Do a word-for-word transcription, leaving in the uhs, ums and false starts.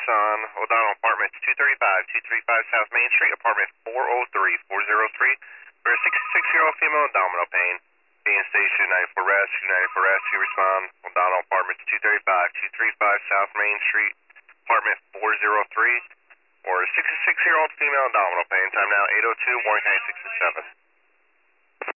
Tucson, O'Donnell Apartments, two thirty-five, two thirty-five South Main Street, apartment four oh three, four oh three, for a sixty-six-year-old female, abdominal pain. Being station ninety-four rescue, ninety-four rescue, respond. O'Donnell Apartments, two thirty-five, two thirty-five South Main Street, apartment four oh three, or a sixty-six-year-old female, abdominal pain. Time now eight oh two, Warren County six oh seven.